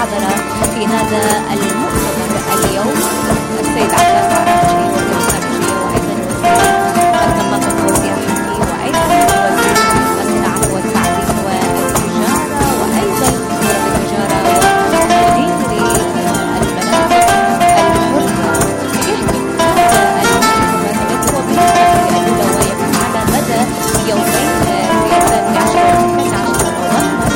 حضر في هذا المؤتمر اليوم السيد عباس عراقجي وزير الخارجية وأيضا وزير الثقافة والسياحة وأيضا وزير الصناعة والتعدين والتجارة وأيضا وزير التجارة ومدير المناطق الحرة. يحكي هذا المؤتمر الذي هو بالنسبة الأولى ويكون على مدى يومين في 13 و 14 نوفمبر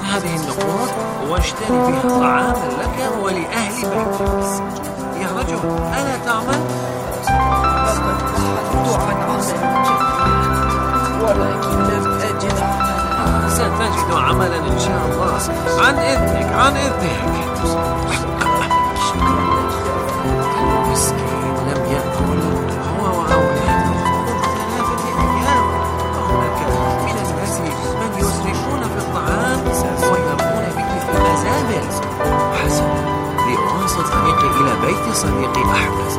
هذه النقود واشتري بها طعاما لك ولأهل بيتك. يا رجل، ألا تعمل؟ لقد بحثت عن عمل جديد ولكن لم أجد عملا. ستجد عملا إن شاء الله. عن إذنك، عن إذنك. المسكين لم يأكل هو وأولاده منذ 3 أيام. وهناك من الناس من يسرفون في الطعام ويرمون به في المزابل. حسنا، لأواصل طريقي إلى بيت صديقي أحمد.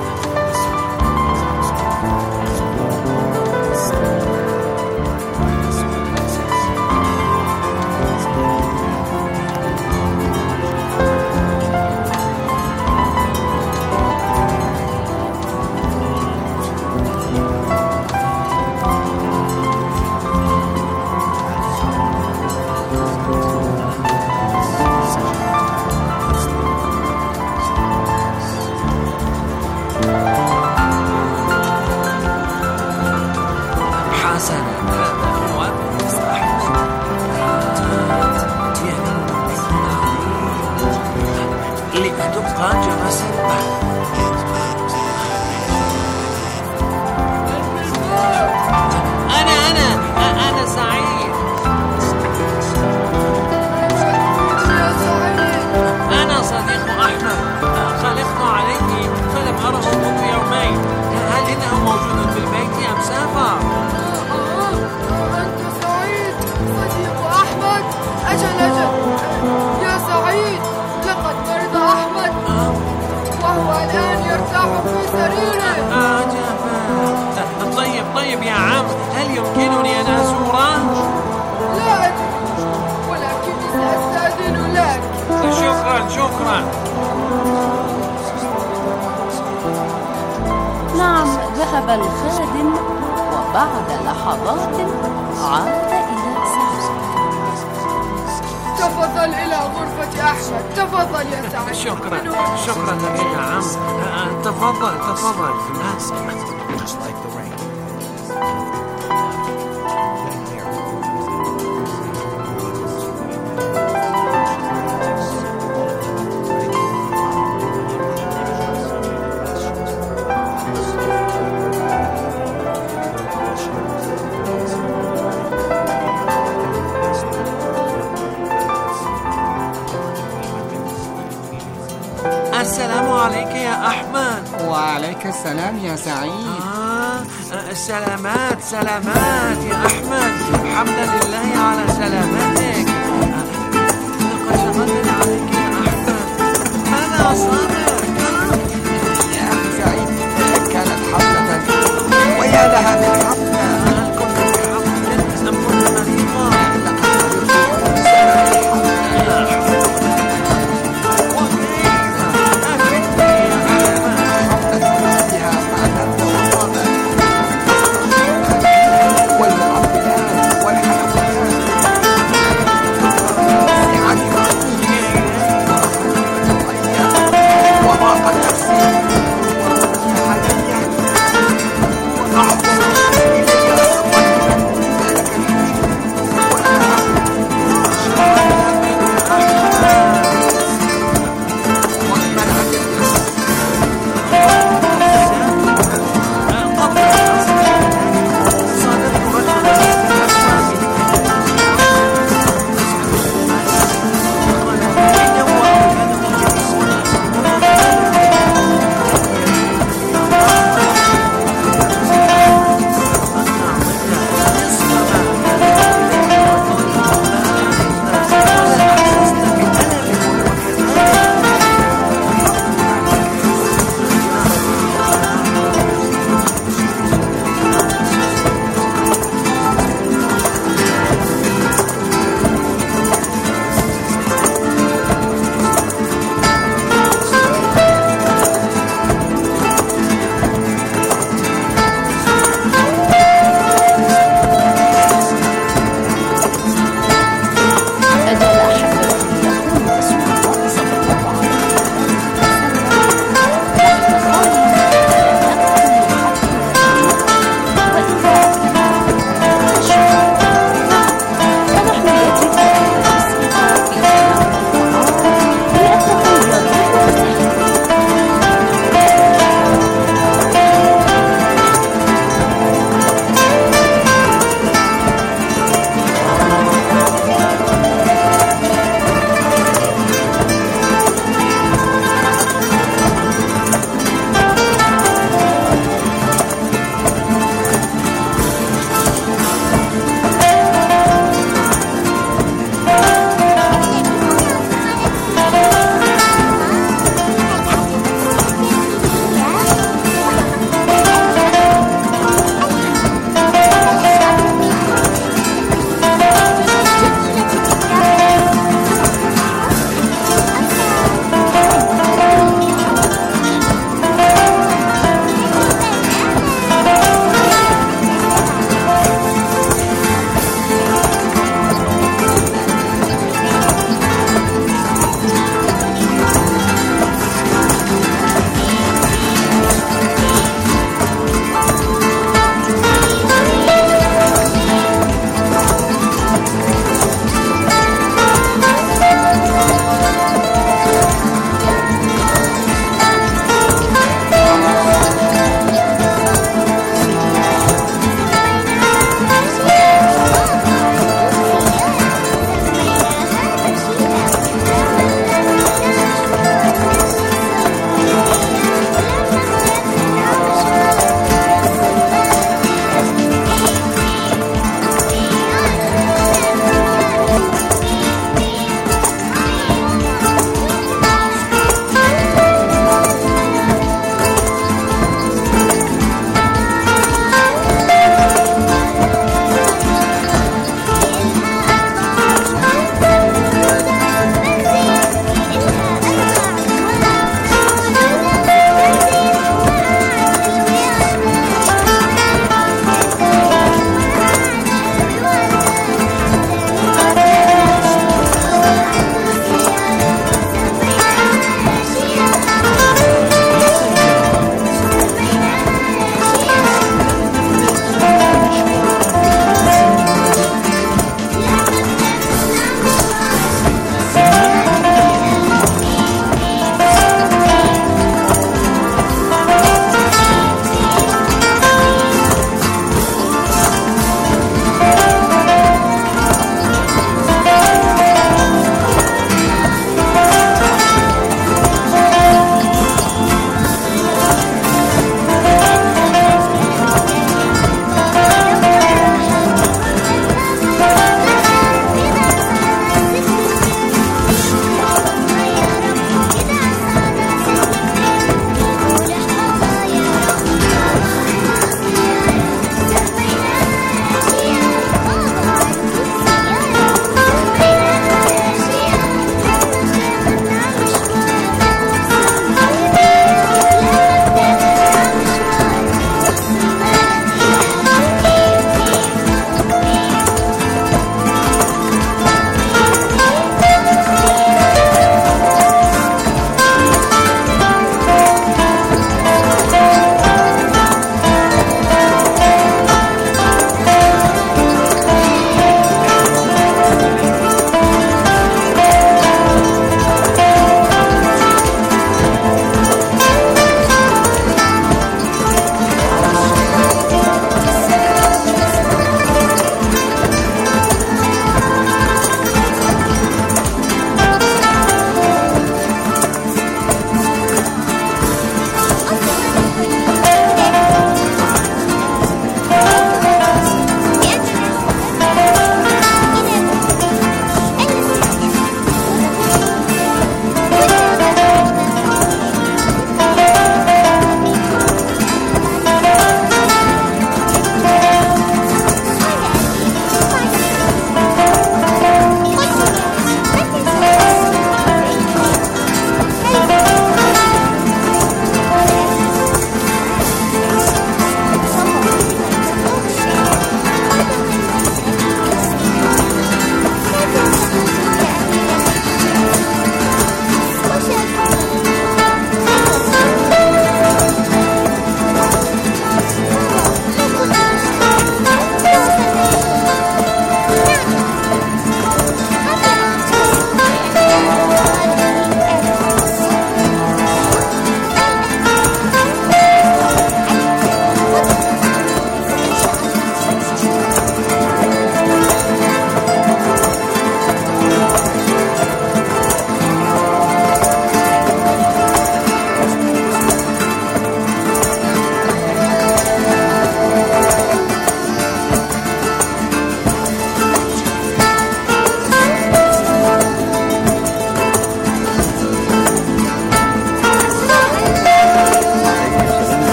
أنا سعيد. أنا صديق أحمد، خلقت عليه فلم أره منذ يومين. هل إنه موجود في البيت أم سافر؟ أنت سعيد صديق أحمد؟ أجل يا سعيد، لقد مرض أحمد وهو الآن يرتاح في سريره. طيب يا عم، هل يمكنني أن أزوره؟ لا أدري، ولكني سأستأذن لك. شكرا. نعم، ذهب الخادم وبعد لحظات عاد إلى سعيد. تفضل إلى غرفة أحمد، تفضل يا سعيد. شكرا لك يا عم. تفضل. السلام عليك يا أحمد. وعليك السلام يا سعيد. سلامات يا أحمد. حمدا لله على سلامتك. لقد شغلنا عليك يا أحمد. ماذا أصابك؟ يا أخي سعيد، كانت حفلة ويا لها من حفلة. كنت في حفلة أم كنت مريضا؟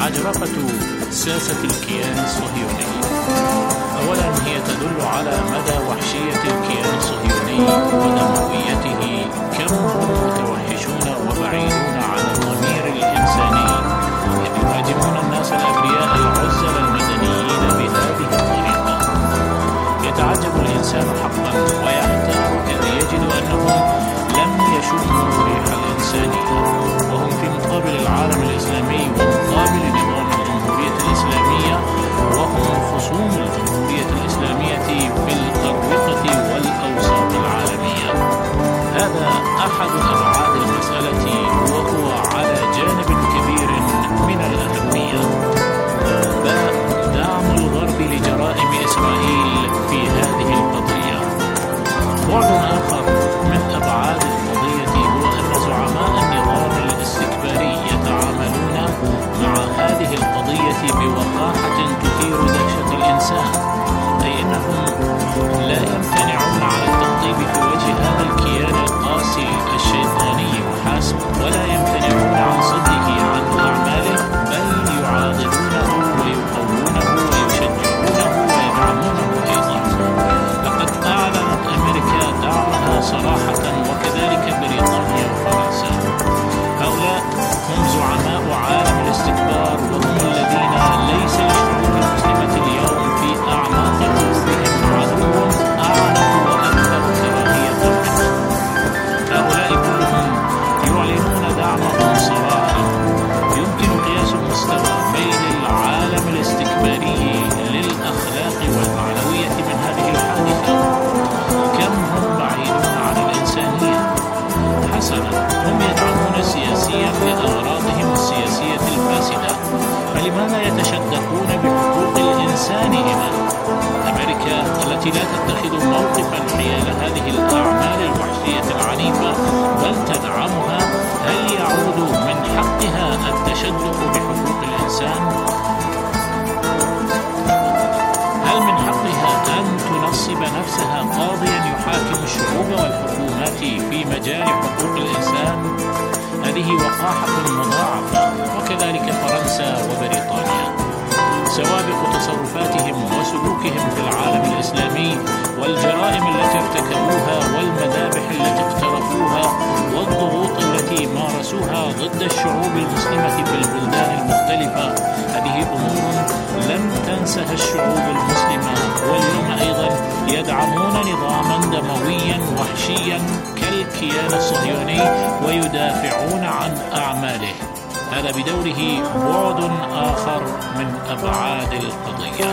عجرفة ساسة الكيان الصهيوني. أولا هي تدل على مدى وحشية الكيان الصهيوني ودمويته، كم هم متوحشون وبعيدون عن الضمير الإنساني، إذ يهاجمون الناس الأبرياء العزل المدنيين بهذه الطريقة. يتعجب الإنسان حقا ويحتار إذ يجد أنهم لم يشموا ريح الإنسانية، وهم في مقابل العالم الإسلامي ومقابل نظام الجمهورية الإسلامية، وهم خصوم الجمهورية الإسلامية في الأروقة والأوساط العالمية. هذا أحد أبعاد المسألة، وهو على جانب كبير من الأهمية. دعم الغرب لجرائم إسرائيل في هذه القضية. بعد آخر من أبعاد القضية هو أن زعماء النظام الاستكباري يتعاملون مع هذه القضية بوقاحة تثير دهشة الإنسان، أي أنهم لا يمتنعون عن التقطيب في وجه هذا الكيان القاسي الشيطاني وحسب، ولا يمتنعون عن صده عن أعماله، بل يعاضدونه ويقوونه ويشجعونه ويدعمونه أيضا. لقد أعلنت أمريكا دعمها صراحة، وكذلك بريطانيا وفرنسا. هؤلاء هم زعماء عالم الاستكبار، وهم الذين ليس للشعوب المسلمة اليوم في أعماق قلوبهم عدو أعنف وأكثر كراهية منه. هؤلاء كلهم يعلنون دعمهم صراحة. يمكن قياس مستوى ميل العالم الاستكباري للأخلاق والمعنوية من هذه الحادثة. كم هم بعيدون عن الإنسانية. حسنا، هم يدعمون سياسيا لأغراضهم السياسية الفاسدة، فلماذا يتشدقون بحقوق الإنسان هنا؟ أمريكا التي لا تتخذ موقفا حيال هذه الأعمال الوحشية العنيفة بل تدعمها، هل يعود من حقها التشدق بحقوق الإنسان؟ هل من حقها أن تنصب نفسها قاضيا يحاكم الشعوب والحكومات في مجال حقوق الإنسان؟ هذه وقاحة مضاعفة. وكذلك فرنسا وبريطانيا. سوابق تصرفاتهم وسلوكهم في العالم الإسلامي والجرائم التي ارتكبوها والمذابح التي اقترفوها والضغوط التي مارسوها ضد الشعوب المسلمة في البلدان المختلفة، هذه أمور لم تنسها الشعوب المسلمة، واليوم أيضا يدعمون نظاما دمويا وحشيا كالكيان الصهيوني ويدافعون عن أعماله. هذا بدوره بعد آخر من أبعاد القضية.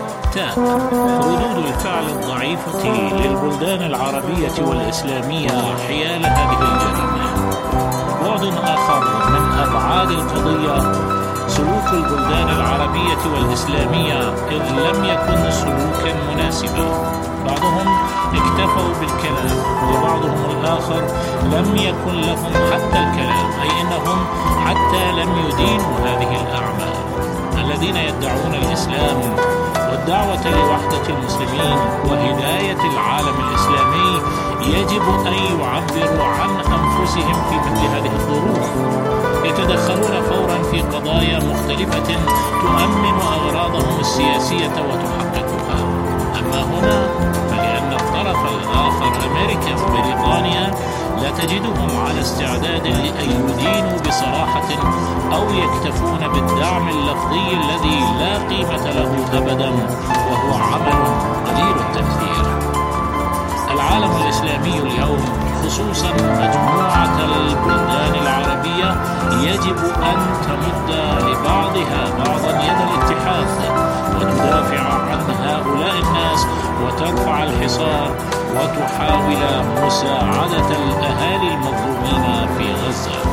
ردود الفعل الضعيفة للبلدان العربية والإسلامية حيال هذه الجريمة. بعد آخر من أبعاد القضية سلوك البلدان العربية والإسلامية، إذ لم يكن سلوكا مناسبا. بعضهم اكتفوا بالكلام، وبعضهم الآخر لم يكن لهم حتى الكلام، أي أنهم حتى لم يدينوا هذه الأعمال. الذين يدعون الإسلام والدعوة لوحدة المسلمين وهداية العالم الإسلامي يجب أن يعبروا عن أنفسهم في مثل هذه الظروف. يتدخلون فورا في قضايا مختلفة تؤمن أغراضهم السياسية وتحققها. أما هنا فلأن الطرف الآخر أمريكا وبريطانيا لا تجدهم على استعداد لأن يدينوا بصراحة أو يكتفون بالدعم اللفظي الذي لا قيمة له أبدا، وهو عمل قليل التأثير. العالم الإسلامي اليوم، خصوصا مجموعة البلدان العربية، يجب أن تمد لبعضها بعضا يد الاتحاد وتدافع عن هؤلاء الناس وترفع الحصار وتحاول مساعدة الأهالي المظلومين في غزة.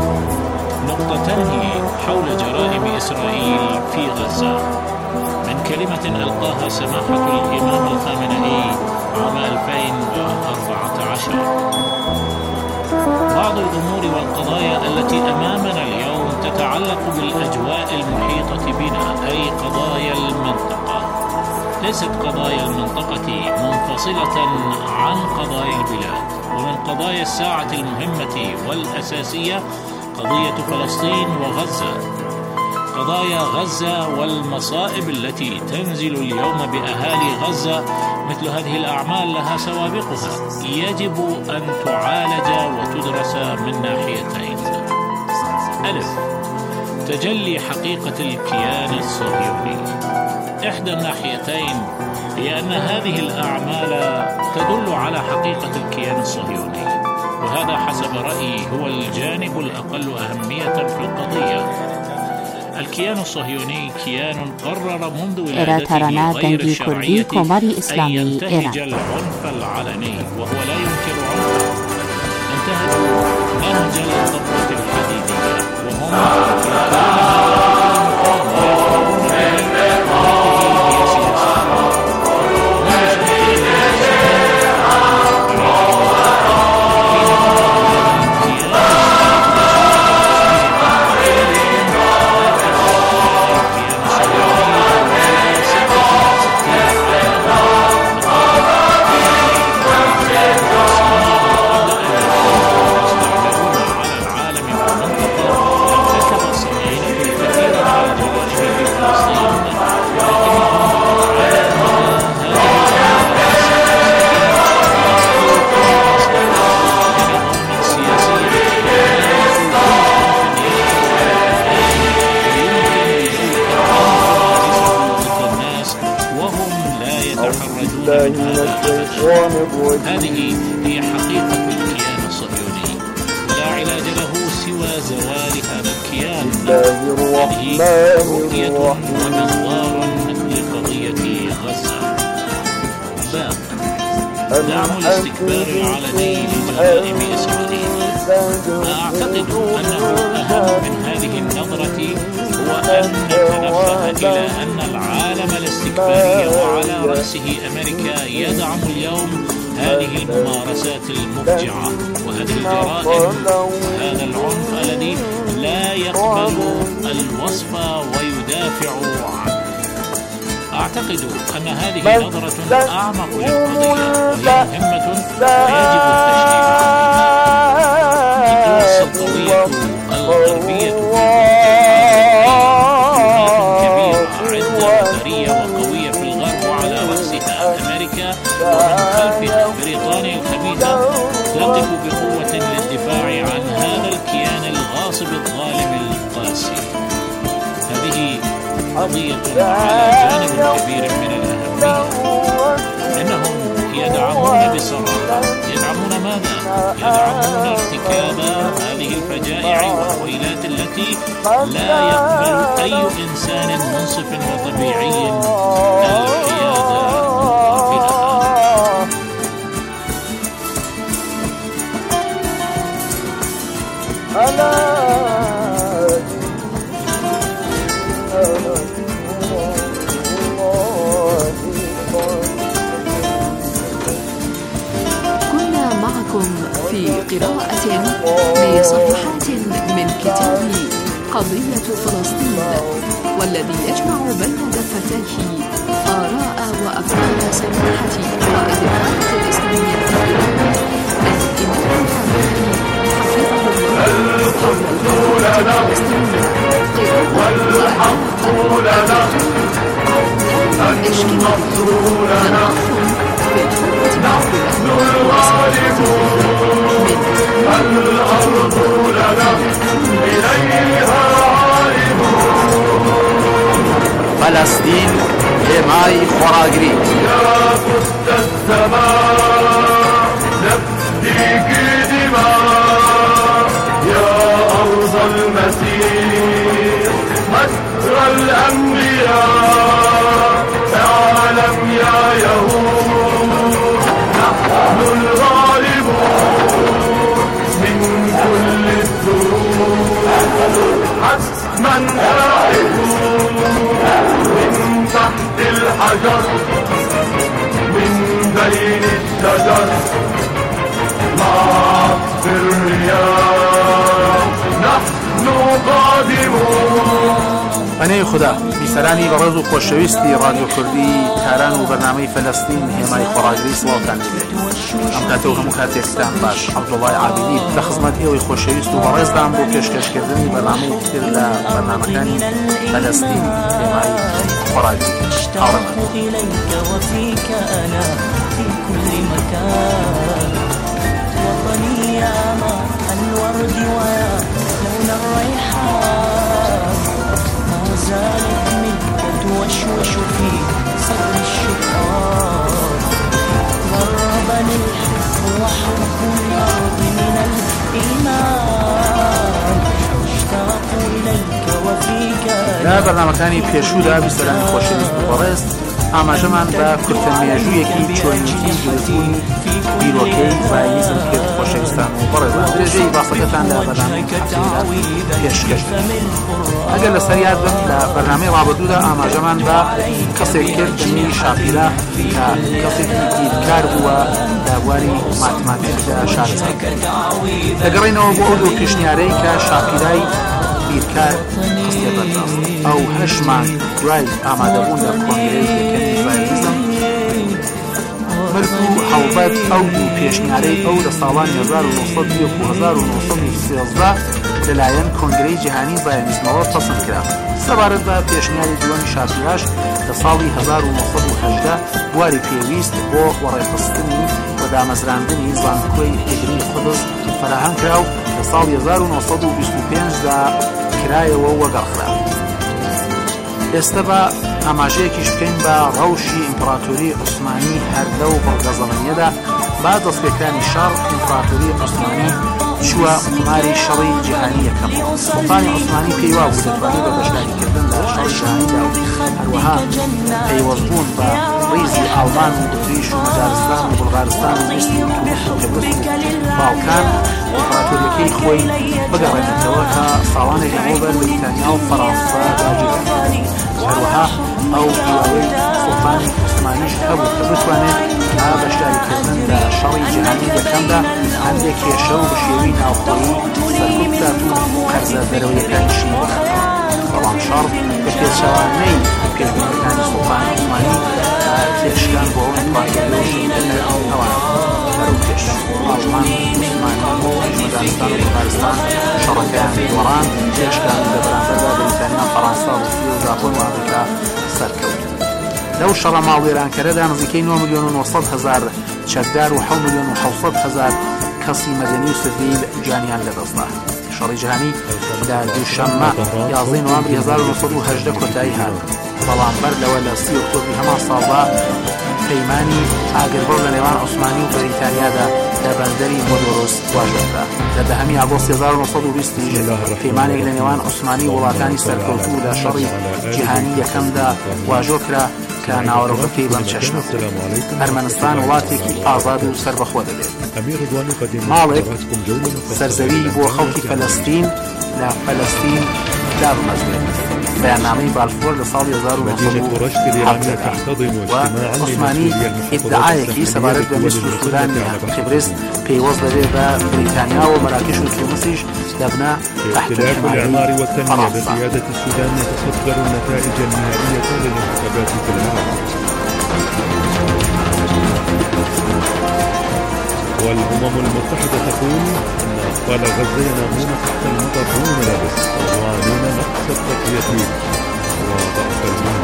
نقطتان حول جرائم إسرائيل في غزة. من كلمة ألقاها سماحة الإمام الخامنئي عام 2014. بعض الأمور والقضايا التي أمامنا اليوم تتعلق بالأجواء المحيطة بنا، أي قضايا المنطقة. ليست قضايا المنطقة منفصلة عن قضايا البلاد. ومن قضايا الساعة المهمة والأساسية قضية فلسطين وغزة. قضايا غزة والمصائب التي تنزل اليوم بأهالي غزة، مثل هذه الأعمال لها سوابقها، يجب أن تعالج وتدرس من ناحيتين. ألف، تجلي حقيقة الكيان الصهيوني. إحدى الناحيتين هي أن هذه الأعمال تدل على حقيقة الكيان الصهيوني، وهذا حسب رأيي هو الجانب الأقل أهمية في القضية. الكيان الصهيوني كيان قرر منذ ولادته غير الشرعية أن ينتهج العنف العلني، وهو لا ينكر عنفه. انتهجوا نهج الضبط الحديدية، وهم هذه هي حقيقة الكيان الصهيوني، لا علاج له سوى زوال هذا الكيان. هذه رؤية ومنظار لقضية غزة. دعم الاستكبار العلني لجرائم إسرائيل. أعتقد أنه أهم من هذه النظرة هو أن نتنبه إلى أن العالم الاستكباري وعلى رأسه أمريكا يدعم اليوم هذه الممارسات المفجعة وهذه الجرائم وهذا العنف الذي لا يقبل الوصف ويدافع عنه. أعتقد أن هذه نظرة أعمق للقضية وهي مهمة ويجب التشجيع. القوية الغربية وقوية في الغرب وعلى رأسها أمريكا، ومن خلفها بريطانيا الخبيثة تقف بقوة للدفاع عن هذا الكيان الغاصب الظالم القاسي. هذه قضية على جانب كبير من الأهمية. إنهم يدعمون بصراحة، يدعمون ماذا؟ يدعمون ارتكاب هذه الفجائع والويلات التي لا يقبل أي إنسان منصف وطبيعي الحياد بها. كنا معكم في قراءة لصفحات من كتاب قضية فلسطين، والذي يجمع بين دفتيه آراء وأفعال سماحة قائد القوات الإسلامية في إيران الإمام الخامنئي حفظه الله حول القضية الفلسطينية، قراءة وأداء الأرض لنا إليها فلسطين لماي خراجريت يا قدس السماء نفديك دماء يا أرض المسيح مصر الأنبياء اعلم يا يهود نحن الغالبون من كل الدروب حتما آئدون من تحت حجر من بين الشجر مع الرياح نحن قادمون. ئەنەی خوددا بیسەرانی بەڕێز و خۆشەویستی ڕادیۆ کوردی تاران و بەرنامەی فەلەستین هێمای خۆڕاگری سڵاوتان دەبێت. ئەم کاتەوە هەموو کاتێکستان باش. عەبدوڵڵای عابیدی لە خزمەت ئێوەی خۆشەویست و بەڕێزدان بۆ پێشکەشکردنی بەرنامەی تر لە بەرنامەکانی فەلەستین هێمای خۆڕاگری. زالت منك توشوش في صدر الشيطان ضربني الحب وحب الأرض من الإيمان اشتاق إليك وفيك لا برنامەکانی پێشوودا بیسەرانی خۆشەویست و بەڕێز ئاماژەمان بە کورتەمێژوویەکی چۆنیتی گرتبوونی بیرۆکەی زایلیزم کرد. خۆشەویستان و بەڕێزان درێژەی باسەکەتان لە بەرنامەی پێشکەش ئەگەر لەسەر یاد بن لە بەرنامەی ڕابردوودا ئاماژەمان بە کەسێک کرد دەمی شاپیرە کە کەسێکی بیرکار بووە لە بواری ماتماتیکدا شارستان. دەگەڕێنەوە بۆ ئەو دوو پیشنیارەی کە شاپیرای بیرکار قسڵێ بەرداست. ئەو 8 مانگ دوای ئامادەبوون لە کۆنگرەی یەکەمی زایلیزم ملک و هەڵبەت ئەو دوو پێشنیارەی ئەو لە ساڵانی 1920 و 1913 لەلایەن کۆنگرەی جیهانی زایۆنیزمەوە پەسەند کرا. سەبارەت بە پێشنیاری دووەمی شاپیراش لە ساڵی 1918 بواری پێویست بۆ وەڕێخستنی و دامەزراندنی زانکۆی ئێگری قودس فراهەم کرا و لە ساڵی 1925دا کرایەوە وەگەڕخرا. ئێستا بە ئاماژەیەکیش بکەین بە ڕەوشی ئیمپراتۆری عوسمانی هەر لەو بەڵگە زەمەنیەدا با دەستپێکانی شەڕ ئیمپراتۆری عوسمانی چووە قماری شەڕی جیهانی یەکەم. سوڵتانی عوسمانی پێیوا بوو دەتوانێت بە بەشداریکردن لە شەڕی جیهانیدا و هەروەها پەیوەستبوون بە ڕیزی ئاڵمان و ئۆتریش و مەجارستان و بوڵغارستان و میسر و تونس و قبرس و باڵکان ئیمپراتۆریەکەی خۆی بگەڕێنێتەوە کە ساڵانێک لەمەوبەر لە بریتانیا و فەڕەنسا داگیرێت. هەروەها ئەو پیاوەی سوڵتانی عوسمانیش هەبوو کە بتوانێت تا بەشداریکردن لە شەڕی جیهانی یەکەمدا هەندێک کێشە و بە شێوەی ناوخۆیی سەرکوت بدات و قەرزە دەرەوەیەکانیشی بکات. بەڵام شەڕ بە پێچەوانەی پێشبینیەکانی سوڵتانی عوسمانی تێشکان بۆ ئەو ئیمپراتۆریەتی ئەوان هەرو پێش ئاڵمان عوسمانی مەجارستان و بوڵغارستان شەڕەکەیان وەڕان تێشکان لە بەرامبەردا بریتانیا، فەڕەنسا، رووسیا و ژاپۆن و ئەمریکا سەرکەوت. لەو شەڕە ماڵوێرانکەرەدا نزیکەی 9,900,000 چەکدار و 7,700,000 کەسی مەدەنی و سڤیل جانیان لەدەستدا. شەڕی جیهانی لە دووشەممە 11 نۆڤەمبری 1918 کۆتایی هات. بەڵام بەر لەوە لە 30 ئۆکتۆبری هەمان ساڵدا پەیمانی ئاگربڕ لە نێوان عوسمانی و بەریتانیادا لە بەندەری مۆدۆرۆس واژۆکرا. لە 10 ئاگۆستی 1920 پەیمانێک لە نێوان عوسمانی و وڵاتانی سەرکەوتوو لە شەڕی جیهانی یەکەمدا واژۆکرا کە ناوەڕۆکەکەی بەم چەشنە ئەرمەنستان وڵاتێکی ئازاد و سەربەخۆ دەبێت. ماڵێک سەرزەوی بۆ خەڵکی فەلەستین لە فەلەستین دابمەزرێت. بەیاننامەی بالفۆر لە ساڵی 1970 و عوسمانی ئیدعایەکی سەبارەت بە میسر و سودان قبرس پەیوەست دەبێت بە بریتانیا و مەراکش و تونسیش دەبنە تحت الإعمار والتنمية بقيادة السودان يتصدر النتائج النهائية للانتخابات في العراق. والأمم المتحدة تقول أن أطفال غزة ينامون تحت المطر دون ملابس ويعانون نقص التغذية وضعف الماء.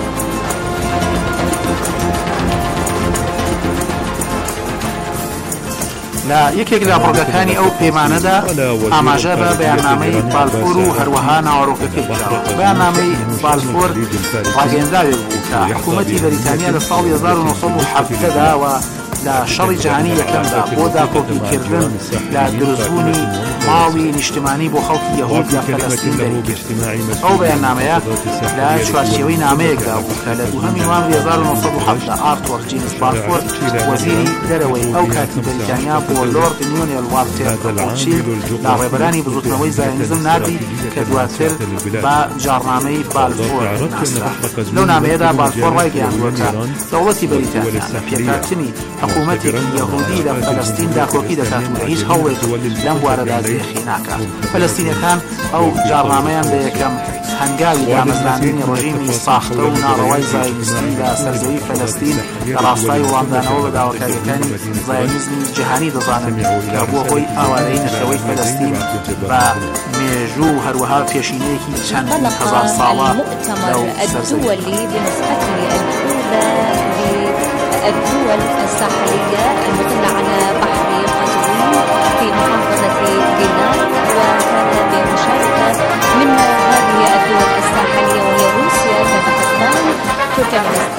لە یەکێک لە بڕگەکانی ئەو پەیمانەدا ئاماژە بە بەیاننامەی بالفۆر و هەروەها ناوەڕۆکەکەی بکراوە. بەیاننامەی بالفۆر ڕاگەیەندراوێک بوو کە حکوومەتی بەریتانیا لە ساڵی 1970دا و لە شەڕی جیهانی یەکەمدا بۆ داکۆکیکردن لە درزبوونی ماڵی نیشتمانی بۆ خەڵکی یەهود لە فەلەستین دەریکرد. ئەو بەیاننامەیە لە چوارچێوەی نامەیەکدا بوو کە لە 2 نوامبر 1970 ئارتۆر جیمز بارفۆرد وەزیری دەرەوەی ئەو کاتی بریتانیا بۆ لۆرد نیونێل والتێر ڕۆچیلد لە ڕێبەرانی بزوتنەوەی زایۆنیزم نردی کە دواتر بە جارنامەی بالفۆر ناسرا. لەو نامەیەدا بالفۆر ڕای گەیاندووە کە دەوڵەتی بەریتانیا لە پێکهاتنی حکوومەتێکی یەهودی لە فەلەستین داکۆکی دەکات و هیچ هەوڵێک لەم بوارەدا زێخی ناکات. فەلەستینیەکان ئەو جارنامەیان بە یەکەم هەنگاوی دامەزراندنی ڕژیمی ساختە و ناڕەوای زایۆنیستی لە سەرزەوی فەلەستین لە ڕاستای وڵامدانەوە بە داواکاریەکانی زایۆنیزمی جیهانی دەزانن کە بۆ هۆی ئاوارەی نەتەوەی فەلەستین بە مێژوو و هەروەها پێشینەیەکی چەند هەزار ساڵە لەو الدولي بنسخته الأولى للدول الساحلية المطلة على بحر قزوين في محافظة جيلان، وهذا بمشاركة من هذه الدول الساحلية وهي روسيا، كازاخستان، تركمانستان،